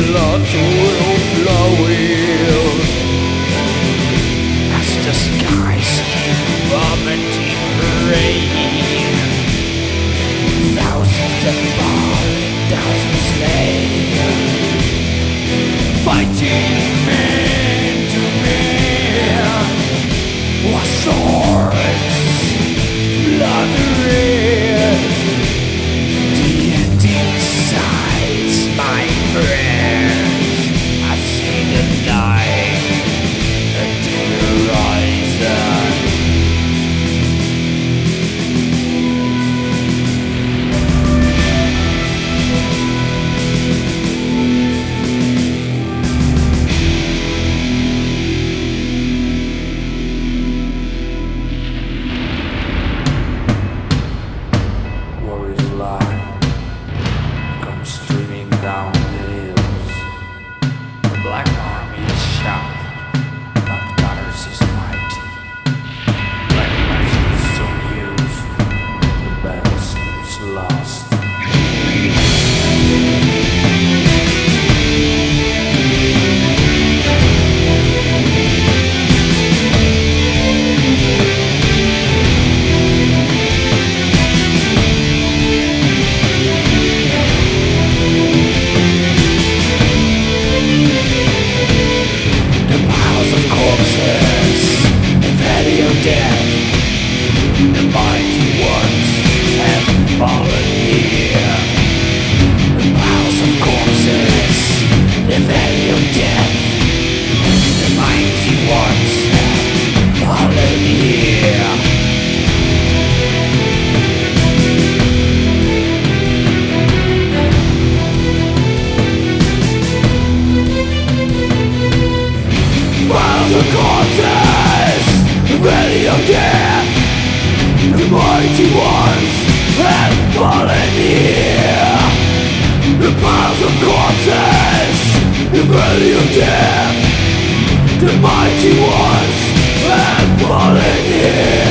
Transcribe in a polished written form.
blood will flow in as the skies keep vomiting rain. Thousands have fallen, thousands slain, fighting man to man. War swords, blood red, the end in sight, my friends. I see the light at the horizon. Warriors line comes streaming down the hills. The Black Army is shot, but Goddard's is mighty. Black magic is still used, the battle seems lost. Death, the mighty ones have fallen here. The piles of corpses, the valley of death, the mighty ones have fallen here. Piles of corpses, the valley of death, the mighty ones have fallen here. The piles of corpses, the valley of death, the mighty ones have fallen here.